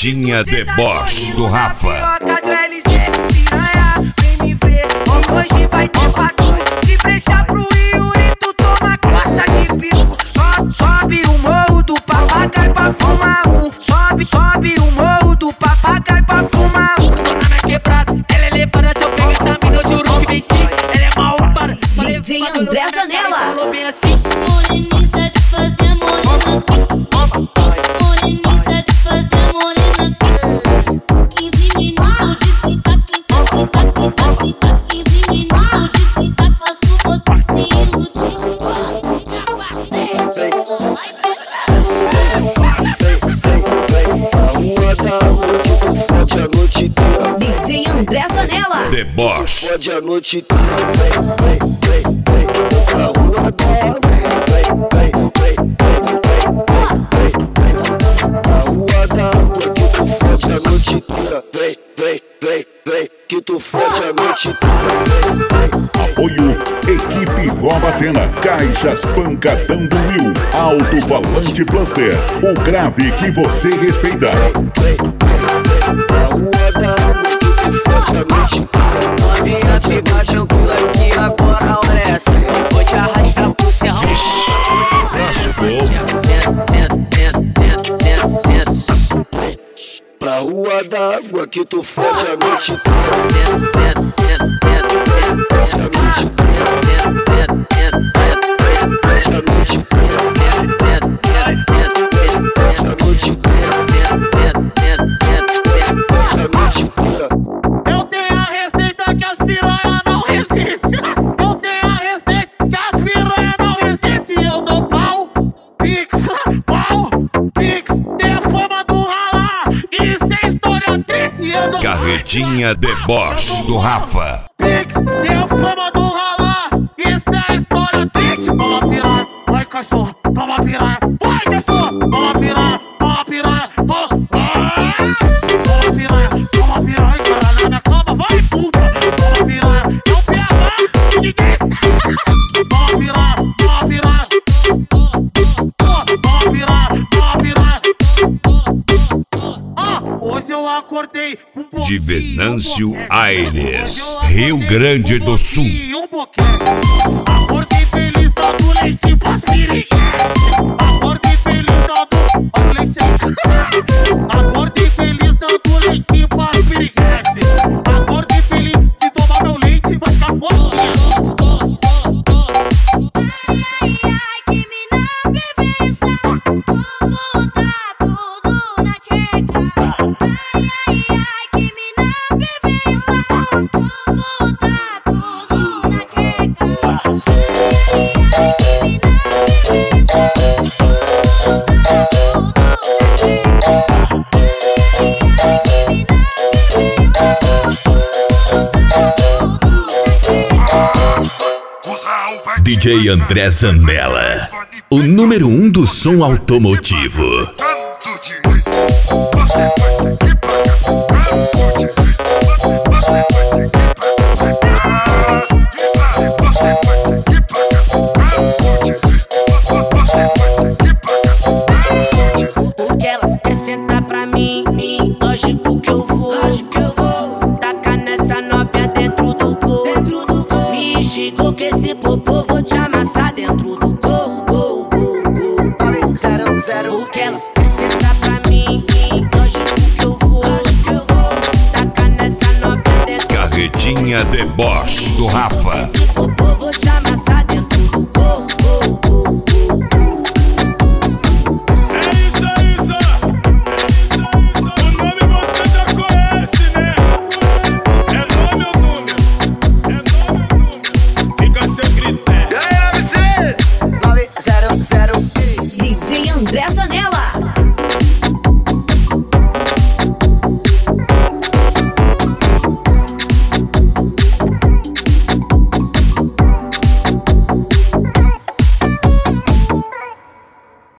Carretinha deboche do Rafa. Vem me ver, hoje vai ter patrulha. Se brechar pro Yuri, tu toma coça de pico. Sobe o morro do papagaio pra fumar um. Sobe o morro do papagaio pra fumar um. Tô na minha quebrada, ela é levada. Se eu pegar essa mina, eu juro que vem sim. Ela é mal para. DJ André Zanella. Moreniça de fazer morena aqui. Moreniça de fazer morena aqui. 15 minutos de sentar, sentar, sentar, sentar, sentar. 15 minutos de sentar, faço você se iludir. DJ André Zanella. Deboche. Pode a noite pra rua da água que tu fode a noite inteira. Vem, que tu fode a noite inteira. Apoio Equipe Nova Cena, Caixas Pancadão do Will, Alto-Falante Cluster, o grave que você respeita. Pra rua da água que tu fode a noite inteira. Novinha, fica tranquila que agora é essa. Vou te arrastar pro céu. Lascou. Pra rua da água que tu fode a noite inteira. Eu tenho a receita que as piranha não resistem. Eu tenho a receita que as piranha não resistem. Eu dou pau, pix, tem a fama do ralar. Isso é história triste. Eu dou Carretinha deboche do Rafa. pix, tem a fama do ralar. Isso é história triste. Toma piranha, vai cachorro, toma piranha, vai cachorro, toma piranha, toma piranha, toma piranha, toma piranha, caralho, na minha cama, vai puta, toma piranha, não pega, que gasta, toma piranha, toma piranha, toma piranha, toma piranha. Hoje eu acordei com um pouquinho, De Venâncio Aires, Rio Grande do Sul. um pouquinho. Acordei feliz, dando leite pras piriguetes. Acordei feliz, dando leite. Acordei feliz, dando leite pras piriguetes. Acordei feliz, se tomar meu leite vai ficar fortinha. Ai, que mina bebeça. Vou botar tudo na tcheca. Ai, que mina bebeça. Vou botar tudo na tcheca. DJ André Zanella, o número 1 do som automotivo. O que elas querem sentar pra mim, lógico que eu vou. Tacar nessa novinha dentro do gol. Me instigou que esse popô vou te amassar dentro do gol. 0-0. O que elas querem sentar pra mim, lógico que eu vou. Tacar nessa novinha dentro do gol. Carretinha deboche do Rafa. Esse popô vou te amassar